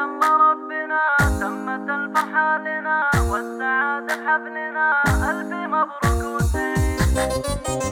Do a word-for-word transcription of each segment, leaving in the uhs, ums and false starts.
الله ربنا تمت الفرحة لنا والسعادة بحفلنا، ألف مبروك وسعيد.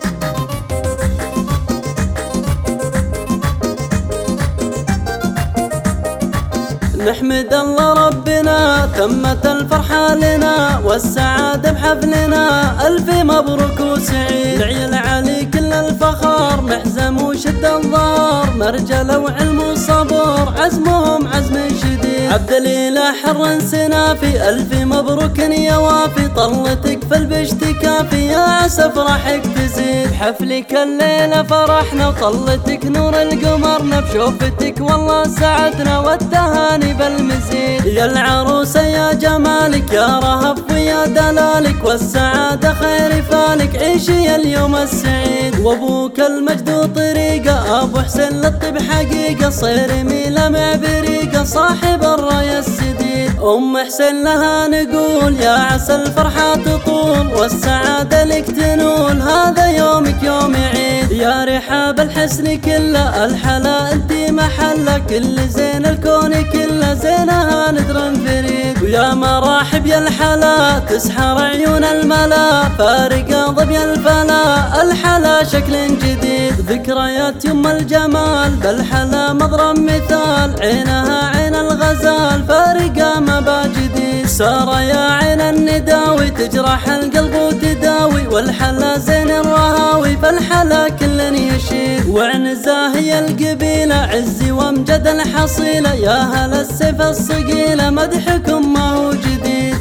نحمد الله ربنا تمت الفرحة لنا والسعادة بحفلنا، ألف مبروك وسعيد. العيال علي كل الفخر محزم وشد الظهر، مرجلة وعلم وصبر عزمهم عزم شديد. عبد الإله حر سنافي ألف مبروك يا وافي، طلتك في البشت كافي يا عسى فرحك تزيد. حفلك الليلة فرحنا وطلتك نور القمرنا، بشوفتك والله سعدنا والتهاني بالمزيد. يا العروسة يا جمالك يا رهف ويا دلالك، والسعادة خير فالك عيشي اليوم السعيد. وابوك المجد وطريقة أبو حسين للطب حقيقة، صيرمي لمع بريقة صاحب الراية السديد. أم حسين لها نقول يا عسى الفرحة تطول والسعادة لك تنول، هذا يومك يوم عيد. يا رحاب الحسن كله الحلا انتي محله، كل زين الكون كله زينها ندر فريد. ويا مرحب يا الحلا تسحر عيون الملا، فارقة ظبي الفلا الحلا شكل جديد. ذكريات يم الجمال بالحلا مضرب مثال، عينها عين الغزال فارقة مبا جديد. سارة يا عين النداوي تجرح القلب وتداوي، والحلا زين الرهاوي فالحلا كل يشيد. وعنزة هي القبيلة عزي وامجد الحصيلة، يا هلا السيف الصقيلة مدحكم ما هو جديد.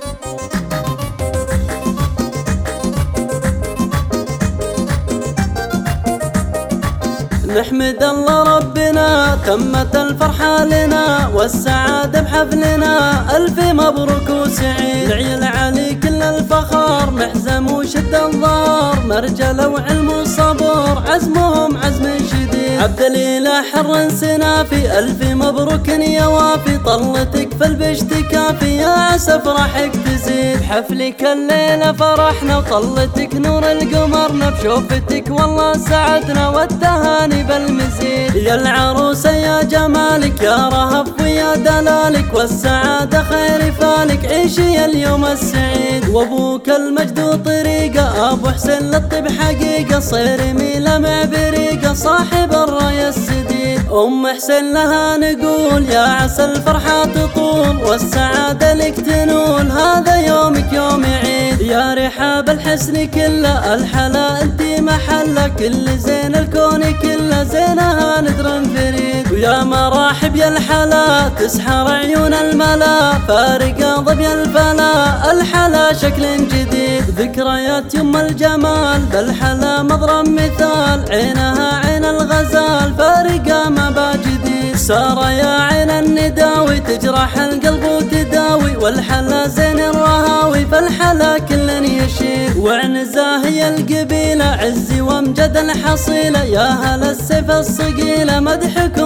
نحمد الله ربنا تمت الفرحة لنا والسعادة بحفلنا، ألف مبروك وسعيد. العيال علي كل الفخر محزم وشد الظهر، مرجلة وعلم وصبر عزمهم عزم شديد. عبد الإله حر سنافي ألف مبروك يا وافي، طلتك في البشت كافي يا عسى فرحك تزيد. حفلك الليلة فرحنا وطلتك نور القمرنا، بشوفتك والله سعدنا والتهاني بالمزيد. يا العروسة يا جمالك يا رهف ويا دلالك، والسعادة خير فالك عيشي اليوم السعيد. وابوك المجد وطريقة أبو حسين للطب حقيقة، صيرمي لمع بريقة صاحب الراية السديد. أم حسين لها نقول يا عسى الفرحة تطول والسعادة لك تنول، هذا يومك يوم عيد. يا رحاب الحسن كله الحلا انتي محله، كل زين الكون كله زينها ندر فريد. ويا مرحب يا الحلا تسحر عيون الملا، فارقة ظبي الفلا الحلا شكل جديد. ذكريات يم الجمال بالحلا مضرب مثال، عينها عين الغزال فارقة مبا جديد. سارة يا عين النداوي تجرح القلب وتداوي، والحلا زين الرهاوي فالحلا كل يشيد. وعنزة هي القبيلة عزي وامجد الحصيلة، يا هلا السيف الصقيلة مدحكم